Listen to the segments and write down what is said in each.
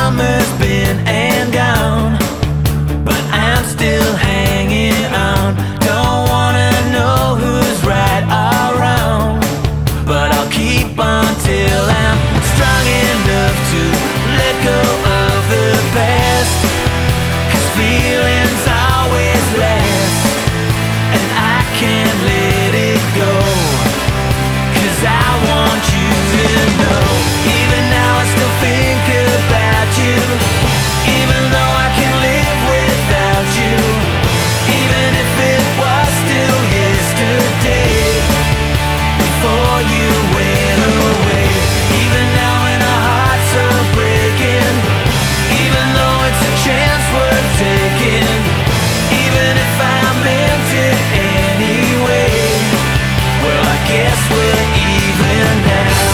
summer's been and gone, but I'm still hanging on. Don't wanna know who's right or wrong, but I'll keep on till I'm strong enough to let go of the past. 'Cause feelings always last, and I can't let it go. 'Cause I want you to know, even now I still think about you. Even though I can live without you, even if it was still yesterday, before you went away. Even now when our hearts are breaking, even though it's a chance worth taking, even if I meant it anyway, well, I guess we're even now.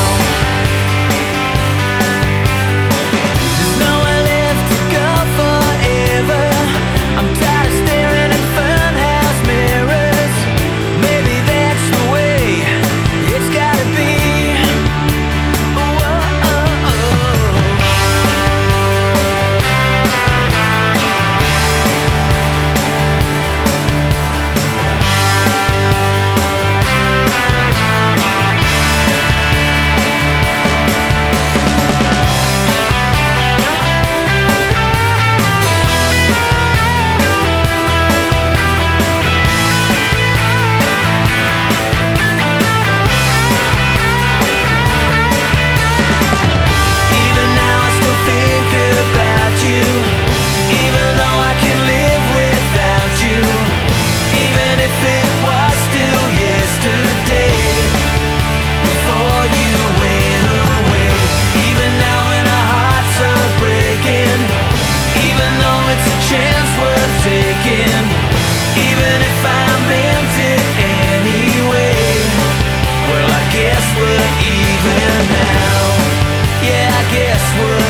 There's nowhere left to go forever. I'm tired of staring at funhouse mirrors. Maybe that's the way it's gotta be. Even now I still think about you, even though I can live without you. Even if it was still yesterday, before you went away. Even now when our hearts are breaking, even though it's a chance worth taking, even if I meant it anyway, well, I guess we're even now. Yeah, I guess we're